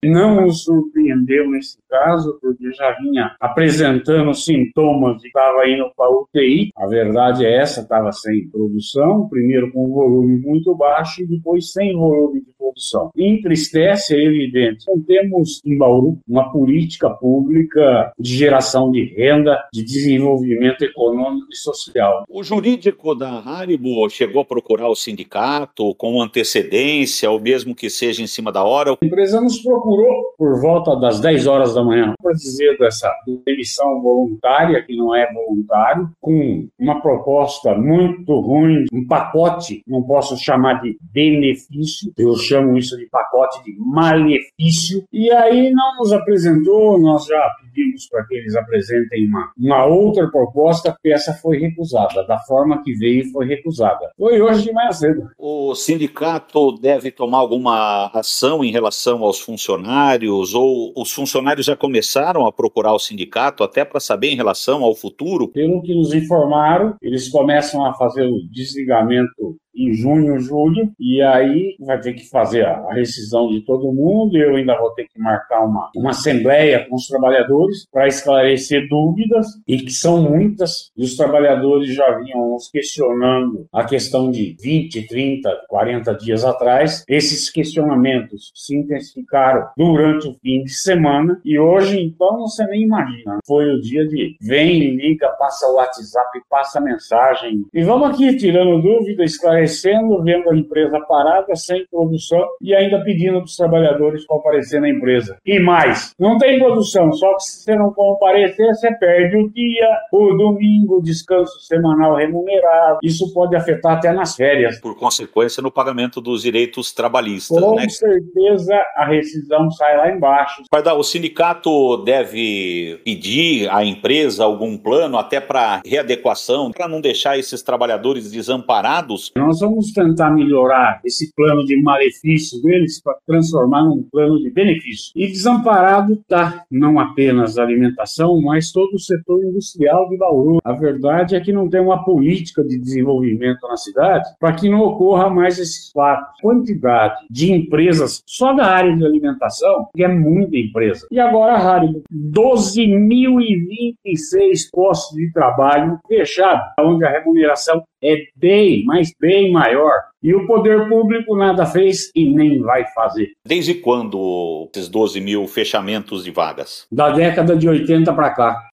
não nos surpreendeu nesse caso, porque já vinha apresentando sintomas de que estava indo para a UTI. A verdade é essa, estava sem produção, primeiro com um volume muito baixo e depois sem volume de produção. Entristece, é evidente. Não temos em Bauru uma política pública de geração de renda, de desenvolvimento econômico e social. O jurídico da Haribo chegou a procurar o sindicato com antecedência, ou mesmo que seja em cima da hora? A empresa nos procurou por volta das 10 horas da manhã para dizer dessa demissão voluntária, que não é voluntário, com uma proposta muito ruim, um pacote, não posso chamar de benefício, eu chamo isso de pacote de malefício, e aí não nos apresentou, nós já pedimos para que eles apresentem uma outra proposta, porque essa foi recusada, da forma que veio foi recusada. Foi hoje de manhã cedo. O sindicato deve tomar alguma ação em relação aos funcionários, ou os funcionários já começaram a procurar o sindicato até para saber em relação ao futuro? Pelo que nos informaram, eles começam a fazer o desligamento em junho, julho, e aí vai ter que fazer a rescisão de todo mundo. Eu ainda vou ter que marcar uma assembleia com os trabalhadores para esclarecer dúvidas, e que são muitas, e os trabalhadores já vinham nos questionando a questão de 20, 30, 40 dias atrás. Esses questionamentos se intensificaram durante o fim de semana, e hoje, então, você nem imagina. Foi o dia de vem, liga, passa o WhatsApp, passa mensagem, e vamos aqui tirando dúvida, esclarecendo, vendo a empresa parada, sem produção, e ainda pedindo para os trabalhadores comparecer na empresa. E mais, não tem produção, só que se você não comparecer, você perde o dia, o domingo, o descanso semanal remunerado. Isso pode afetar até nas férias. Por consequência, no pagamento dos direitos trabalhistas, Com né? certeza, a rescisão sai lá embaixo. Pardal, o sindicato deve pedir à empresa algum plano até para readequação, para não deixar esses trabalhadores desamparados? Nós vamos tentar melhorar esse plano de malefício deles para transformar num plano de benefício. E desamparado está não apenas a alimentação, mas todo o setor industrial de Bauru. A verdade é que não tem uma política de desenvolvimento na cidade para que não ocorra mais esses fatos. Quantidade de empresas só da área de alimentação, que é muita empresa. E agora a Haribo, 12.026 postos de trabalho fechados, onde a remuneração é bem maior. E o poder público nada fez e nem vai fazer. Desde quando esses 12 mil fechamentos de vagas? Da década de 80 para cá.